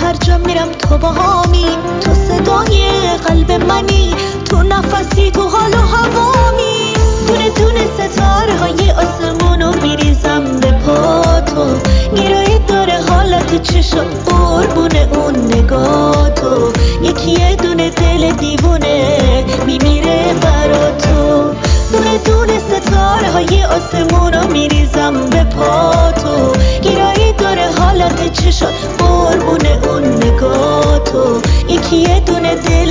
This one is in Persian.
هر جا میرم تو باهامی، تو صدای قلب منی، تو نفسی، تو حال و هوامی.